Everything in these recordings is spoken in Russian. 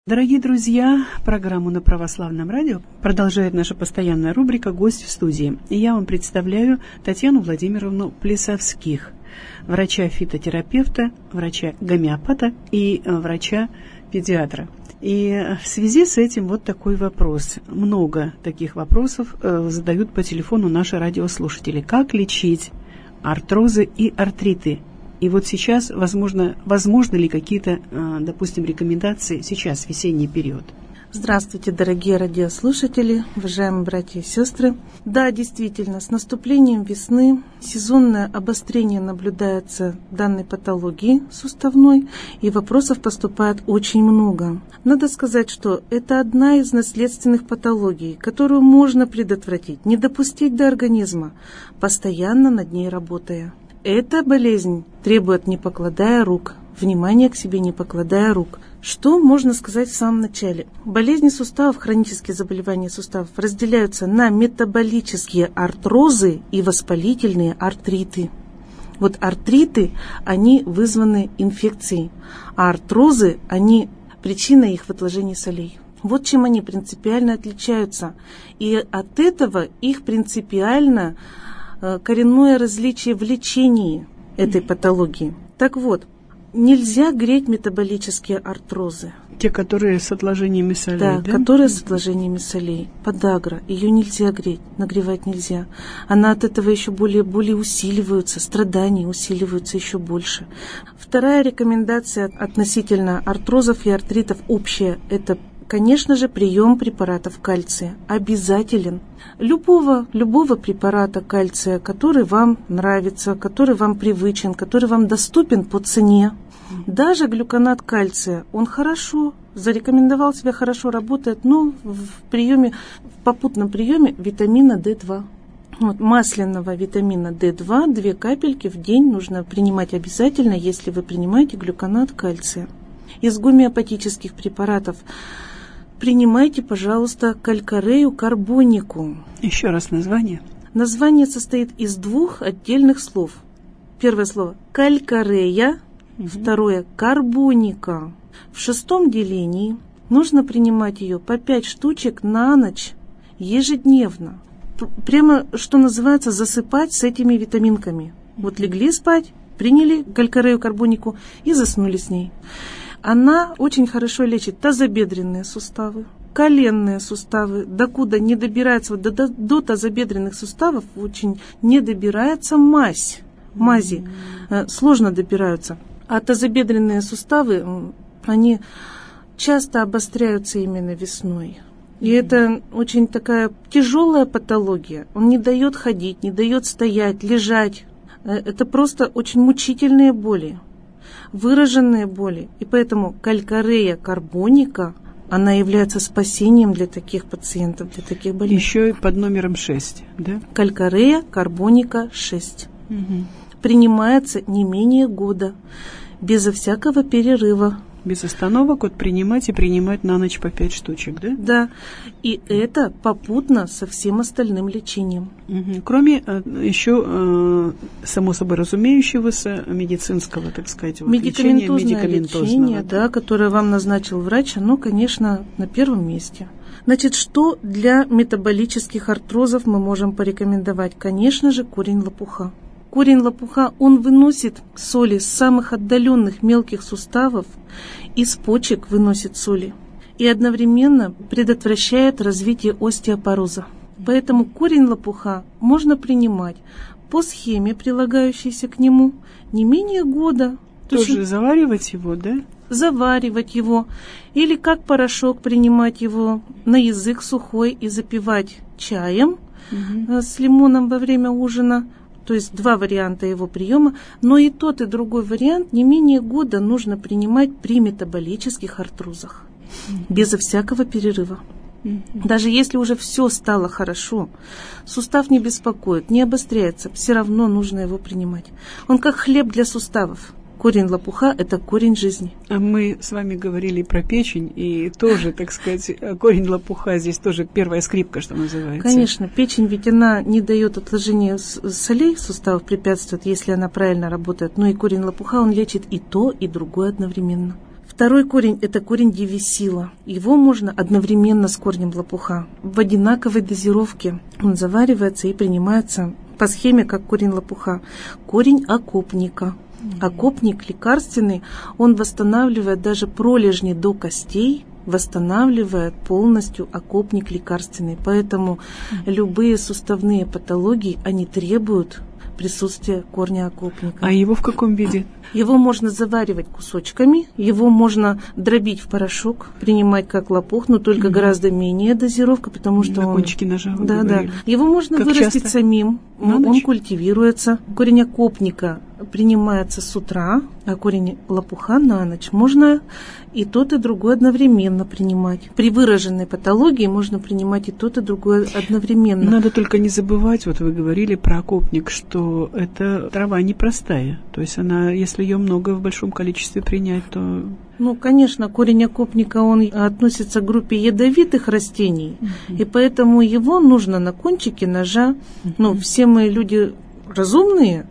Дорогие друзья, программу на Православном радио продолжает наша постоянная рубрика «Гость в студии». И я вам представляю Татьяну Владимировну Плесовских, врача-фитотерапевта, врача-гомеопата и врача-педиатра. И в связи с этим вот такой вопрос. Много таких вопросов задают по телефону наши радиослушатели. Как лечить артрозы и артриты? И вот сейчас, возможно ли какие-то, допустим, рекомендации сейчас, в весенний период? Здравствуйте, дорогие радиослушатели, уважаемые братья и сестры. Да, действительно, с наступлением весны сезонное обострение наблюдается данной патологии суставной, и вопросов поступает очень много. Надо сказать, что это одна из наследственных патологий, которую можно предотвратить, не допустить до организма, постоянно над ней работая. Эта болезнь требует, не покладая рук, внимания к себе не покладая рук. Что можно сказать в самом начале? Болезни суставов, хронические заболевания суставов разделяются на метаболические артрозы и воспалительные артриты. Вот артриты, они вызваны инфекцией, а артрозы, причина их отложения солей. Вот чем они принципиально отличаются. И от этого их принципиально коренное различие в лечении этой патологии. Так вот, нельзя греть метаболические артрозы. Те, которые с отложениями солей, да? Да, которые с отложениями солей. Подагра, ее нельзя греть, нагревать нельзя. Она от этого еще более усиливаются, страдания усиливаются еще больше. Вторая рекомендация относительно артрозов и артритов общая – это, конечно же, прием препаратов кальция обязателен. Любого препарата кальция, который вам нравится, который вам привычен, который вам доступен по цене. Даже глюконат кальция, он зарекомендовал себя хорошо, работает, но в попутном приеме витамина D2. Вот, масляного витамина D2, 2 капельки в день нужно принимать обязательно, если вы принимаете глюконат кальция. Из гомеопатических препаратов принимайте, пожалуйста, калькарею карбонику. Еще раз название. Название состоит из 2 отдельных слов. Первое слово – калькарея, второе – карбоника. В 6 делении нужно принимать ее по 5 штучек на ночь ежедневно. Прямо, что называется, засыпать с этими витаминками. Вот легли спать, приняли калькарею карбонику и заснули с ней. Она очень хорошо лечит тазобедренные суставы, коленные суставы, докуда не добирается, до тазобедренных суставов очень не добирается мази, сложно добираются. А тазобедренные суставы, они часто обостряются именно весной. И это очень такая тяжелая патология. Он не дает ходить, не дает стоять, лежать. Это просто очень мучительные боли. Выраженные боли. И поэтому калькарея карбоника, она является спасением для таких пациентов, для таких больных. Еще и под номером 6, да? Калькарея карбоника 6. Принимается не менее года, безо всякого перерыва. Без остановок принимать на ночь по 5 штучек, да? Да. И это попутно со всем остальным лечением. Кроме еще, само собой разумеющегося, медицинского, так сказать, медикаментозное лечение, которое вам назначил врач, оно, конечно, на первом месте. Значит, что для метаболических артрозов мы можем порекомендовать? Конечно же, корень лопуха. Корень лопуха, он выносит соли с самых отдаленных мелких суставов, из почек выносит соли и одновременно предотвращает развитие остеопороза. Поэтому корень лопуха можно принимать по схеме, прилагающейся к нему, не менее года. Тоже заваривать его, да? Заваривать его или как порошок принимать его на язык сухой и запивать чаем с лимоном во время ужина. То есть 2 варианта его приема, но и тот, и другой вариант не менее года нужно принимать при метаболических артрозах, безо всякого перерыва. Даже если уже все стало хорошо, сустав не беспокоит, не обостряется, все равно нужно его принимать. Он как хлеб для суставов. Корень лопуха – это корень жизни. А мы с вами говорили про печень, и тоже, так сказать, корень лопуха здесь тоже первая скрипка, что называется. Конечно, печень ведь она не дает отложения солей суставов, препятствует, если она правильно работает. Но и корень лопуха, он лечит и то, и другое одновременно. Второй корень – это корень девисила. Его можно одновременно с корнем лопуха. В одинаковой дозировке он заваривается и принимается по схеме, как корень лопуха. Корень окопника. Окопник лекарственный, он восстанавливает даже пролежни до костей, восстанавливает полностью окопник лекарственный. Поэтому любые суставные патологии, они требуют присутствия корня окопника. А его в каком виде? Его можно заваривать кусочками, его можно дробить в порошок, принимать как лопух, но только гораздо менее дозировка, потому что на кончике ножа вы да. говорили. Его можно как вырастить часто? самим, он культивируется. Корень окопника принимается с утра, а корень лопуха на ночь. Можно и тот, и другой одновременно принимать. При выраженной патологии можно принимать и тот, и другой одновременно. Надо только не забывать, вот вы говорили про окопник, что это трава непростая. То есть она, если ее много в большом количестве принять, то... Ну, конечно, корень окопника, он относится к группе ядовитых растений, и поэтому его нужно на кончике ножа. Ну, все мы люди разумные,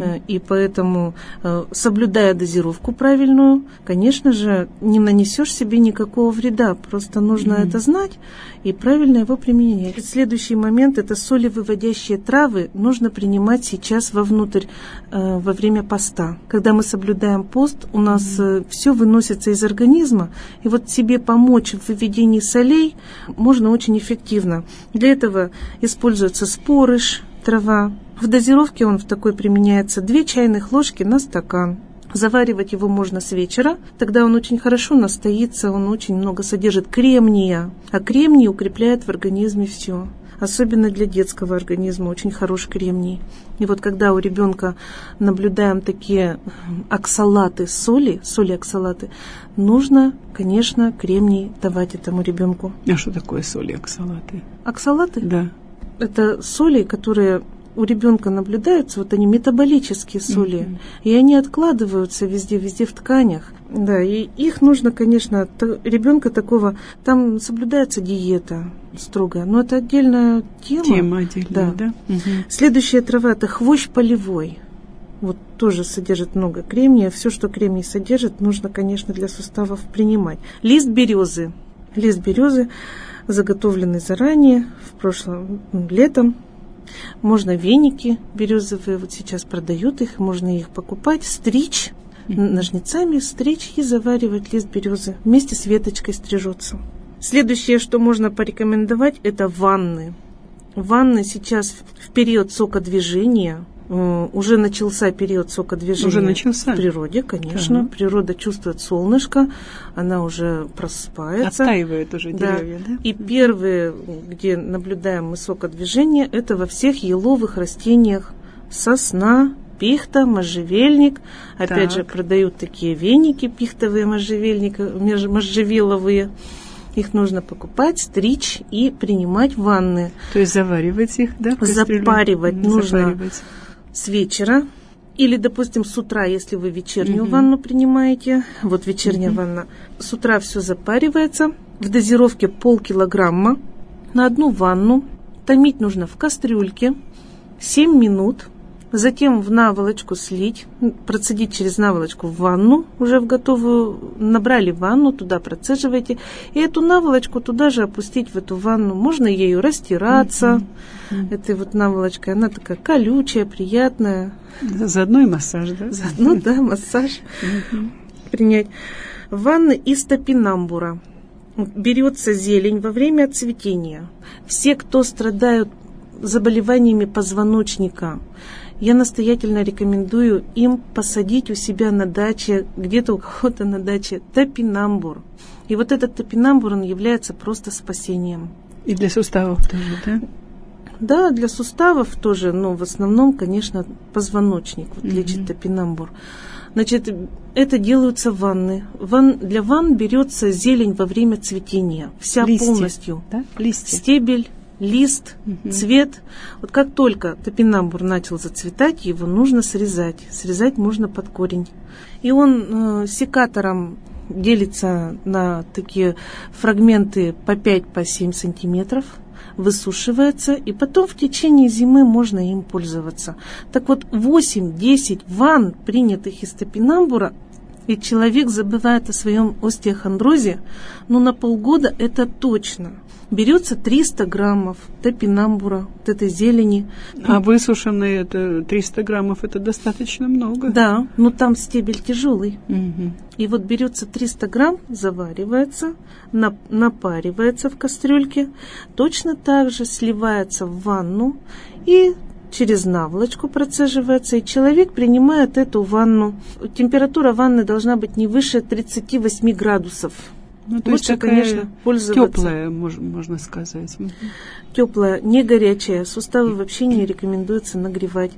и поэтому, соблюдая дозировку правильную, конечно же, не нанесешь себе никакого вреда. Просто нужно это знать и правильно его применять. Следующий момент – это солевыводящие травы нужно принимать сейчас вовнутрь во время поста. Когда мы соблюдаем пост, у нас все выносится из организма, и вот себе помочь в выведении солей можно очень эффективно. Для этого используется спорыш, трава. В дозировке он в такой применяется 2 чайных ложки на стакан. Заваривать его можно с вечера, тогда он очень хорошо настоится, он очень много содержит кремния, а кремний укрепляет в организме все. Особенно для детского организма очень хорош кремний. И вот когда у ребенка наблюдаем такие оксалаты соли оксалаты, нужно, конечно, кремний давать этому ребенку. А что такое соли оксалаты? Оксалаты? Да. Это соли, которые у ребенка наблюдаются, вот они метаболические соли, и они откладываются везде в тканях. Да, и их нужно, конечно, ребенка такого, там соблюдается диета строгая, но это отдельная тема. Тема отдельная, да? Следующая трава – это хвощ полевой. Вот тоже содержит много кремния. Все, что кремний содержит, нужно, конечно, для суставов принимать. Лист березы. Лист березы, заготовленный заранее, в прошлом летом. Можно веники березовые, вот сейчас продают их, можно их покупать, стричь, ножницами стричь и заваривать лист березы. Вместе с веточкой стрижется. Следующее, что можно порекомендовать, это ванны. Ванны сейчас в период сокодвижения. Уже начался период сокодвижения в природе, конечно. Да. Природа чувствует солнышко, она уже просыпается. Оттаивает уже деревья, да? И первые, где наблюдаем мы сокодвижение, это во всех еловых растениях. Сосна, пихта, можжевельник. Опять же, продают такие веники пихтовые, можжевеловые. Их нужно покупать, стричь и принимать ванны. То есть заваривать их, да? Запаривать нужно с вечера. Или, допустим, с утра, если вы вечернюю ванну принимаете. Вот вечерняя ванна. С утра все запаривается. В дозировке полкилограмма на одну ванну. Томить нужно в кастрюльке 7 минут. Затем в наволочку слить, процедить через наволочку в ванну, уже в готовую, набрали ванну, туда процеживаете, и эту наволочку туда же опустить в эту ванну. Можно ею растираться, этой вот наволочкой, она такая колючая, приятная. Заодно и массаж, да? Заодно, да, массаж принять. Ванны из топинамбура. Берется зелень во время цветения. Все, кто страдают заболеваниями позвоночника, я настоятельно рекомендую им посадить у себя на даче, где-то у кого-то на даче, топинамбур. И вот этот топинамбур, он является просто спасением. И для суставов тоже, да? Да, для суставов тоже, но в основном, конечно, позвоночник вот лечит топинамбур. Значит, это делаются ванны. Для ванн берется зелень во время цветения. Вся листья, полностью. Да? Листья. Стебель, лист, цвет. Вот как только топинамбур начал зацветать, его нужно срезать. Срезать можно под корень. И он секатором делится на такие фрагменты по 5-7 сантиметров, высушивается, и потом в течение зимы можно им пользоваться. Так вот, 8-10 ванн, принятых из топинамбура, И человек забывает о своем остеохондрозе, но на полгода это точно. Берется 300 граммов топинамбура, вот этой зелени. А высушенные это 300 граммов, это достаточно много. Да, но там стебель тяжелый. Угу. И вот берется 300 грамм, заваривается, напаривается в кастрюльке, точно так же сливается в ванну и через наволочку процеживается, и человек принимает эту ванну. Температура ванны должна быть не выше 38 градусов. Ну, то лучше, есть такая, конечно, пользоваться. Теплая, можно сказать. Теплая, не горячая. Суставы вообще не рекомендуется нагревать.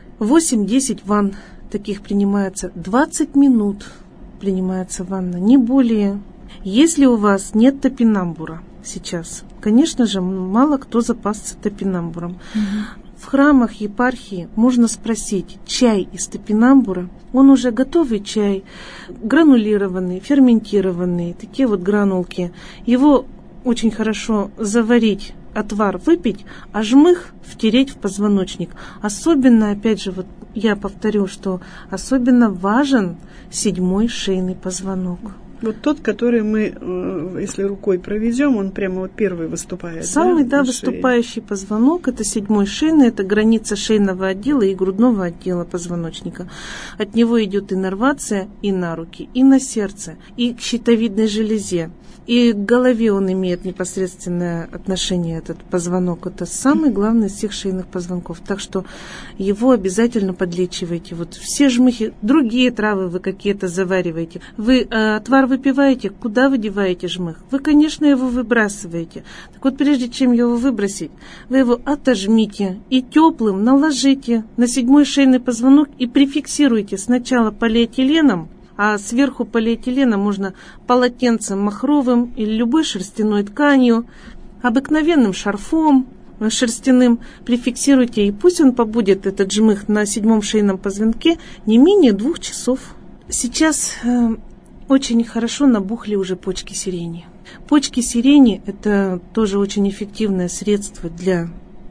8-10 ванн таких принимается. 20 минут принимается ванна, не более. Если у вас нет топинамбура сейчас, конечно же, мало кто запасся топинамбуром. Угу. В храмах епархии можно спросить, чай из топинамбура, он уже готовый чай, гранулированный, ферментированный, такие вот гранулки. Его очень хорошо заварить, отвар выпить, а жмых втереть в позвоночник. Особенно, опять же, вот я повторю, что особенно важен 7-й шейный позвонок. Вот тот, который мы, если рукой проведем, он прямо вот первый выступает. Самый, да, выступающий позвонок, это 7-й шейный, это граница шейного отдела и грудного отдела позвоночника. От него идет иннервация и на руки, и на сердце, и к щитовидной железе. И к голове он имеет непосредственное отношение, этот позвонок. Это самый главный из всех шейных позвонков. Так что его обязательно подлечивайте. Вот все жмыхи, другие травы вы какие-то завариваете. Вы отвар выпиваете, куда вы деваете жмых? Вы, конечно, его выбрасываете. Так вот, прежде чем его выбросить, вы его отожмите и теплым наложите на 7-й шейный позвонок и прификсируйте сначала полиэтиленом, а сверху полиэтилена можно полотенцем махровым или любой шерстяной тканью, обыкновенным шарфом шерстяным прификсируйте, и пусть он побудет, этот жмых, на 7-м шейном позвонке не менее 2 часов. Сейчас очень хорошо набухли уже почки сирени. Почки сирени – это тоже очень эффективное средство для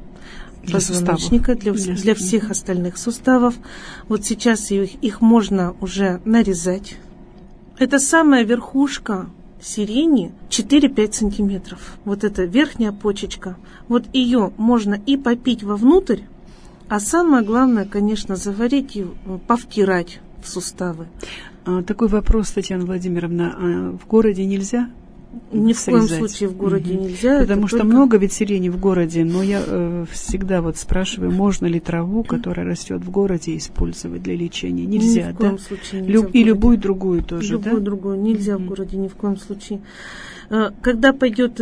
позвоночника, для всех остальных суставов. Вот сейчас их можно уже нарезать. Это самая верхушка сирени 4-5 сантиметров. Вот эта верхняя почечка. Вот ее можно и попить вовнутрь, а самое главное, конечно, заварить и повтирать в суставы. Такой вопрос, Татьяна Владимировна. В городе нельзя? Ни в коем случае в городе нельзя. Потому что много ведь сирени в городе, но я всегда вот спрашиваю, можно ли траву, которая растет в городе, использовать для лечения? Нельзя, ни в коем случае нельзя. И любую другую тоже, любую другую нельзя в городе ни в коем случае. Когда пойдет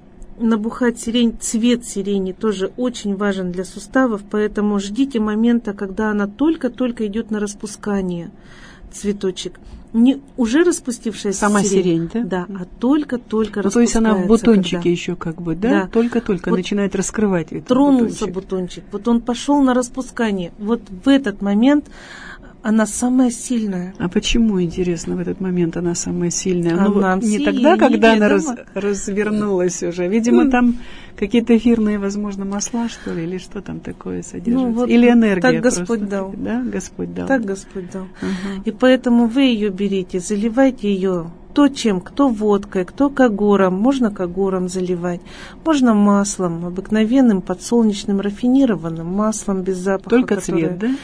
набухать сирень, цвет сирени тоже очень важен для суставов, поэтому ждите момента, когда она только-только идет на распускание, цветочек. Не уже распустившаяся сама сирень, да? Да, а только-только распускается. То есть она в бутончике еще как бы, да? Только-только вот начинает раскрывать этот тронулся бутончик. Вот он пошел на распускание. Вот в этот момент она самая сильная. А почему, интересно, в этот момент она самая сильная? Она не тогда, когда она развернулась уже. Видимо, там какие-то эфирные, возможно, масла, что ли, или что там такое содержится? Вот или энергия так просто? Господь дал. Да, Господь дал. Так Господь дал. И поэтому вы ее берите, заливайте ее кто чем, кто водкой, кто кагором. Можно кагором заливать, можно маслом, обыкновенным подсолнечным рафинированным маслом без запаха. Только цвет, да?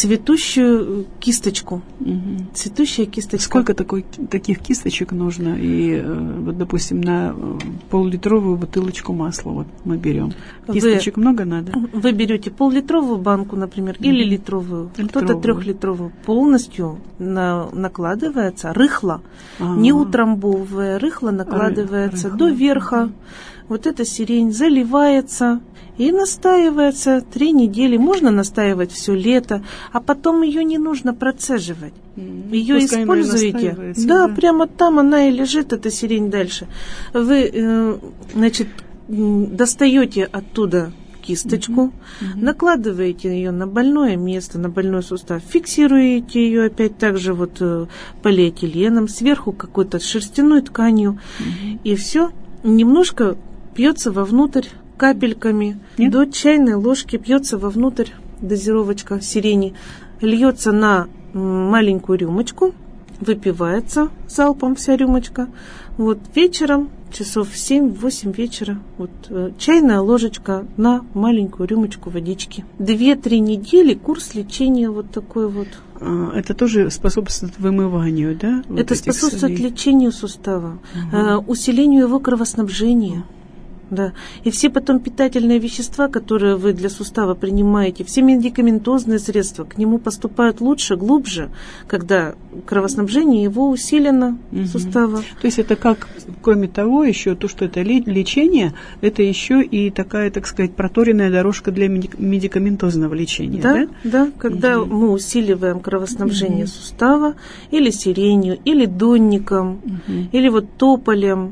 Цветущую кисточку. Цветущая кисточка. Сколько таких кисточек нужно? И вот, допустим, на пол-литровую бутылочку масла вот мы берем. Кисточек много надо? Вы берете пол-литровую банку, например, или литровую. Кто-то 3-литровую. Полностью накладывается рыхло, не утрамбовывая, рыхло накладывается до верха. Вот эта сирень заливается и настаивается 3 недели. Можно настаивать все лето, а потом ее не нужно процеживать. Ее используете. Да, прямо там она и лежит, эта сирень дальше. Вы, достаете оттуда кисточку, накладываете ее на больное место, на больной сустав, фиксируете ее опять также вот полиэтиленом, сверху какой-то шерстяной тканью, и все немножко пьется вовнутрь капельками. Нет? До чайной ложки пьется вовнутрь дозировочка сирени, льется на маленькую рюмочку выпивается залпом вся рюмочка. Вот вечером, часов в 7-8 вечера, вот чайная ложечка на маленькую рюмочку водички. 2-3 недели курс лечения вот такой вот. Это тоже способствует вымыванию, да? Это способствует лечению сустава, усилению его кровоснабжения. Да. И все потом питательные вещества, которые вы для сустава принимаете, все медикаментозные средства к нему поступают лучше, глубже, когда кровоснабжение его усилено сустава. То есть это как, кроме того, еще то, что это лечение, это еще и такая, так сказать, проторенная дорожка для медикаментозного лечения, да? Да, когда мы усиливаем кровоснабжение сустава или сиренью, или донником, или вот тополем,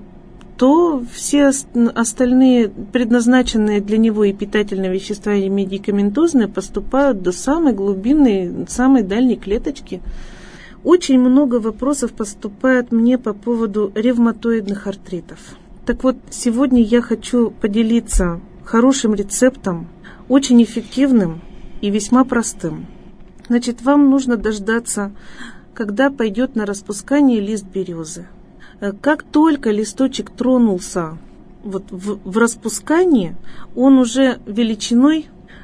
то все остальные предназначенные для него и питательные вещества, и медикаментозные поступают до самой глубинной, самой дальней клеточки. Очень много вопросов поступает мне по поводу ревматоидных артритов. Так вот, сегодня я хочу поделиться хорошим рецептом, очень эффективным и весьма простым. Значит, вам нужно дождаться, когда пойдет на распускание лист березы. Как только листочек тронулся вот в распускании, он уже величиной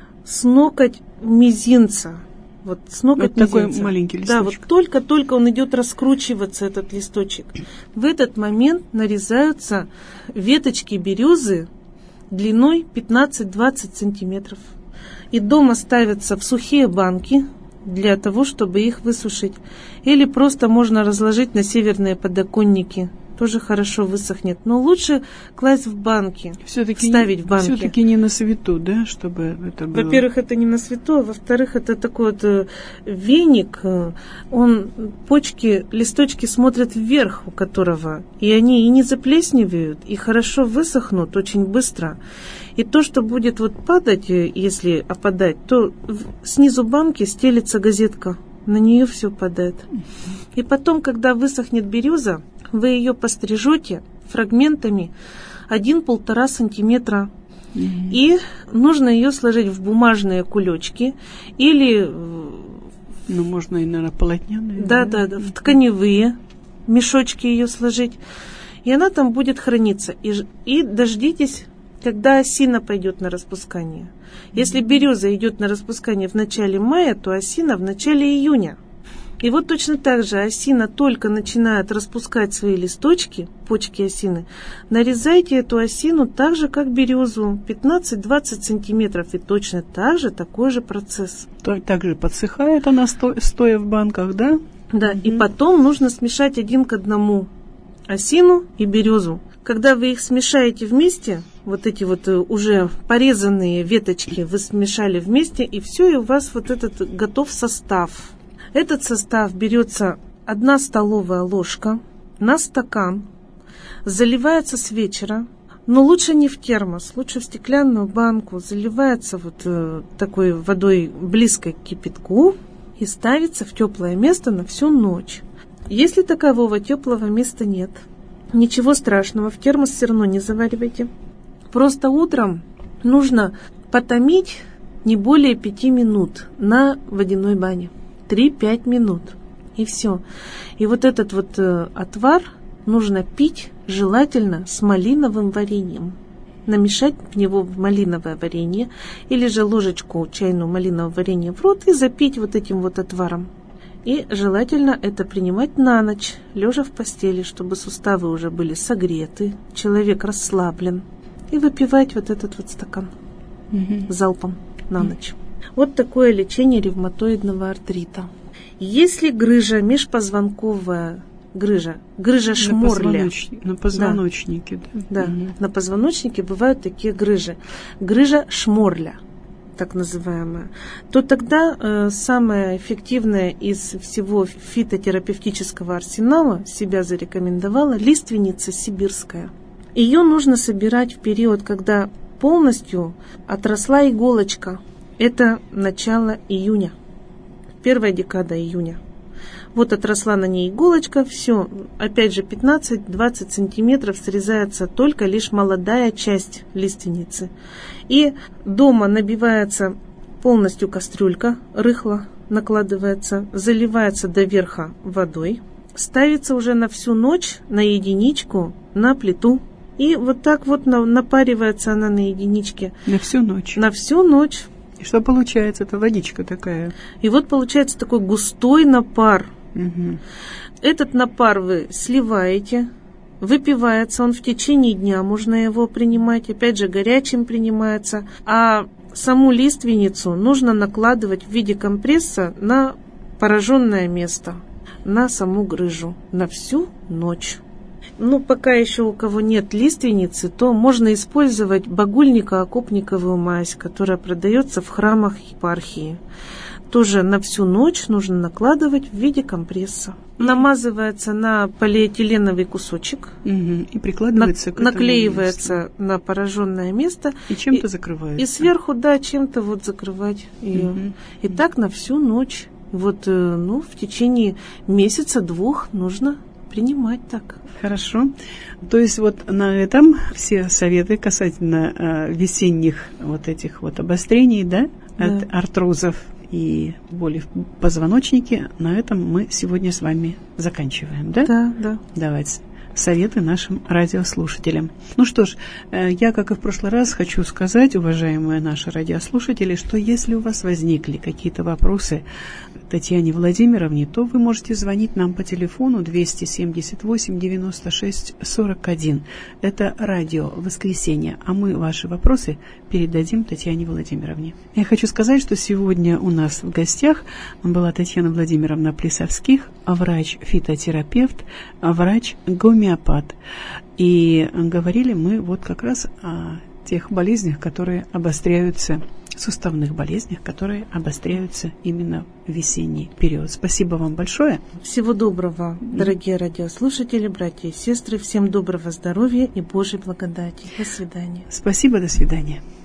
с ноготь мизинца. Вот с ноготь мизинца. Такой маленький листочек. Да, вот только-только он идет раскручиваться, этот листочек. В этот момент нарезаются веточки березы длиной 15-20 сантиметров. И дома ставятся в сухие банки для того, чтобы их высушить. Или просто можно разложить на северные подоконники. Тоже хорошо высохнет. Но лучше класть в банки, ставить в банки. Все-таки не на свету, да, чтобы это было? Во-первых, это не на свету, а во-вторых, это такой вот веник. Он, почки, листочки смотрят вверх у которого. И они и не заплесневеют, и хорошо высохнут очень быстро. И то, что будет вот падать, если опадать, то снизу банки стелится газетка. На нее все падает. И потом, когда высохнет береза, вы ее пострижете фрагментами 1-1,5 сантиметра. И нужно ее сложить в бумажные кулечки или... Ну, можно и, наверное, полотняные. Да, в тканевые мешочки ее сложить. И она там будет храниться. И дождитесь, когда осина пойдет на распускание. Если береза идет на распускание в начале мая, то осина в начале июня. И вот точно так же осина только начинает распускать свои листочки, почки осины. Нарезайте эту осину так же, как березу, 15-20 сантиметров. И точно так же такой же процесс. Также подсыхает она, стоя в банках, да? Да, и потом нужно смешать 1 к 1 осину и березу. Когда вы их смешаете вместе, вот эти вот уже порезанные веточки вы смешали вместе, и все, и у вас вот этот готов состав. Этот состав берется 1 столовая ложка на стакан, заливается с вечера, но лучше не в термос, лучше в стеклянную банку, заливается вот такой водой близкой к кипятку и ставится в теплое место на всю ночь. Если такового теплого места нет, ничего страшного, в термос все равно не заваривайте. Просто утром нужно потомить не более 5 минут на водяной бане. 3-5 минут. И все. И вот этот вот отвар нужно пить желательно с малиновым вареньем. Намешать в него малиновое варенье или же ложечку чайную малинового варенья в рот и запить вот этим вот отваром. И желательно это принимать на ночь, лежа в постели, чтобы суставы уже были согреты, человек расслаблен. И выпивать вот этот вот стакан залпом на ночь. Вот такое лечение ревматоидного артрита. Если грыжа межпозвонковая, грыжа Шморля. На позвоночнике. Да, на позвоночнике бывают такие грыжи. Грыжа Шморля, так называемая. То тогда самая эффективная из всего фитотерапевтического арсенала себя зарекомендовала лиственница сибирская. Ее нужно собирать в период, когда полностью отросла иголочка. Это начало июня, 1 декада июня. Вот отросла на ней иголочка, все, опять же 15-20 сантиметров срезается только лишь молодая часть лиственницы. И дома набивается полностью кастрюлька, рыхло накладывается, заливается до верха водой. ставится уже на всю ночь, на единичку, на плиту. И вот так вот напаривается она на единичке. На всю ночь? На всю ночь. И что получается? Это водичка такая. И вот получается такой густой напар. Угу. Этот напар вы сливаете, выпивается он в течение дня, можно его принимать, опять же горячим принимается. А саму лиственницу нужно накладывать в виде компресса на пораженное место, на саму грыжу, на всю ночь. Пока еще у кого нет лиственницы, то можно использовать багульнико-окопниковую мазь, которая продается в храмах епархии. Тоже на всю ночь нужно накладывать в виде компресса. Намазывается на полиэтиленовый кусочек. И прикладывается к этому наклеивается месту. На пораженное место. И чем-то закрывается. И сверху, чем-то закрывать ее. И так на всю ночь. В течение месяца-двух нужно принимать так. Хорошо. То есть на этом все советы касательно весенних этих обострений, да, от артрозов и боли в позвоночнике, на этом мы сегодня с вами заканчиваем, да? Да. Давайте советы нашим радиослушателям. Ну что ж, я, как и в прошлый раз, хочу сказать, уважаемые наши радиослушатели, что если у вас возникли какие-то вопросы Татьяне Владимировне, то вы можете звонить нам по телефону 278 96 41. Это радио «Воскресенье», а мы ваши вопросы передадим Татьяне Владимировне. Я хочу сказать, что сегодня у нас в гостях была Татьяна Владимировна Плесовских, врач-фитотерапевт, врач-гомеопат. И говорили мы как раз о тех болезнях, которые обостряются, суставных болезнях, которые обостряются именно в весенний период. Спасибо вам большое. Всего доброго, дорогие радиослушатели, братья и сестры. Всем доброго здоровья и Божьей благодати. До свидания. Спасибо, до свидания.